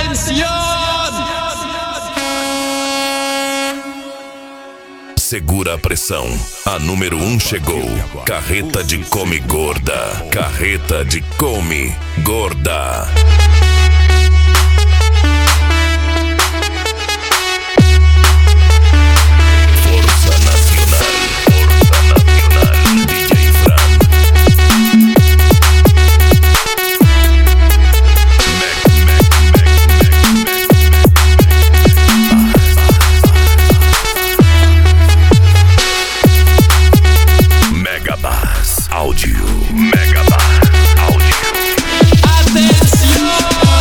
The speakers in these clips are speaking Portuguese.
Segura a pressão, a número 1 chegou. Carreta de Come Gorda. Carreta de Come Gorda. Força Nacional. DJ Fran. Megabass Áudio. Megabass Áudio. Atenção!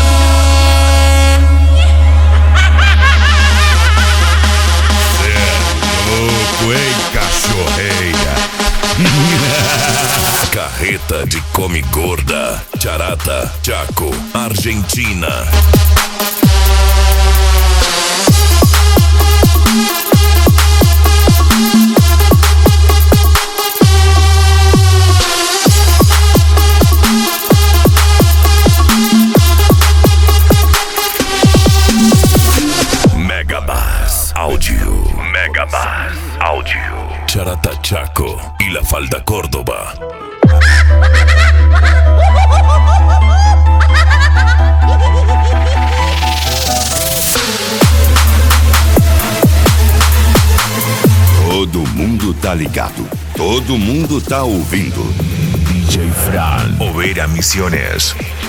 Cê é louco, hein, cachorreira? Carreta de Come Gorda. Charata, Chaco, Argentina. Megabass Áudio. Megabass Áudio. Charata, Chaco y La Falda, Córdoba. Todo mundo tá ligado. Todo mundo tá ouvindo. DJ Fran. Oveira Misiones.